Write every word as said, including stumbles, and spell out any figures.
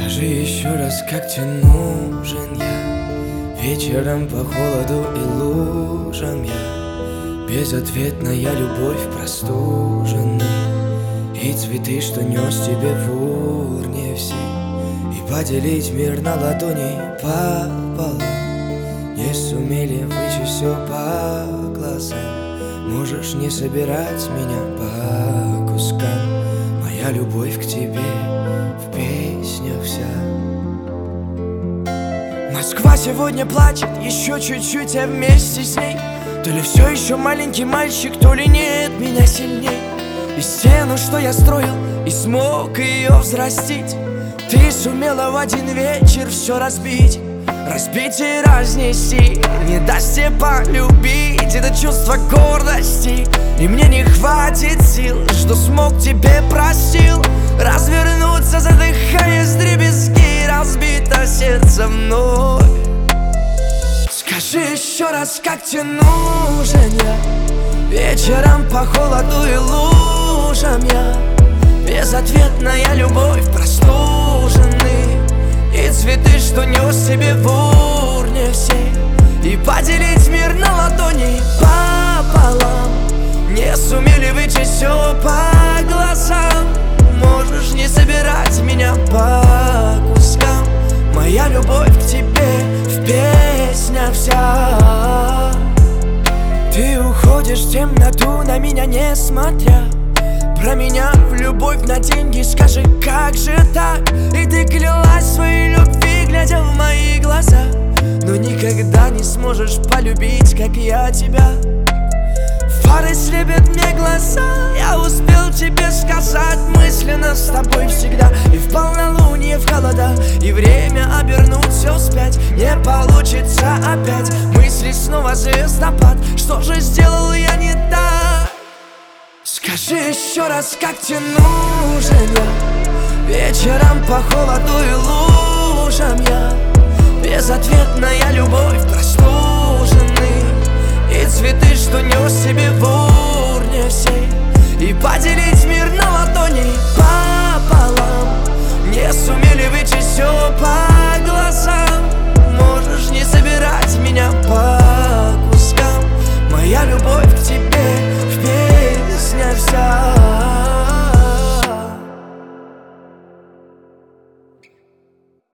Скажи еще раз, как тебе нужен я? Вечером по холоду и лужам я, безответная любовь простуженный, и цветы, что нес тебе в урне все, и поделить мир на ладони пополам. Не сумели вычесть все по глазам. Можешь не собирать меня по кускам. Моя любовь к тебе в песнях вся. Москва сегодня плачет, еще чуть-чуть, а вместе с ней. То ли все еще маленький мальчик, то ли нет меня сильней. И стену, что я строил, и смог ее взрастить, ты сумела в один вечер все разбить. Разбить и разнести, не даст тебе полюбить это чувство гордости. И мне не хватит сил, что смог тебе простил, развернуться, задыхаясь вдребезги, разбито сердце вновь. Скажи еще раз, как тебе нужен я? Вечером по холоду и лужам я, безответная любовь простуженный, и цветы, что нес себе в урне всей, и поделить мир на ладони пополам. Не сумели вычесть все по глазам. Можешь не собирать меня по кускам. Моя любовь к тебе в песнях вся. Ты уходишь в темноту, на меня не смотря, променяв любовь на деньги. Скажи, как же так? И ты клялась своей любви, глядя в мои глаза, но никогда не сможешь полюбить, как я тебя. Фары слепят мне глаза, я успел тебе сказать мысленно с тобой всегда. И в полнолуние, в холода, и время обернуть все вспять. Не получится опять, мысли снова звездопад. Что же сделал я не так? Скажи еще раз, как тебе нужен я? Вечером по холоду и лужам я, безответная любовь простуженный, и цветы, что нес себе в урне всей, и поделить мир на ладони.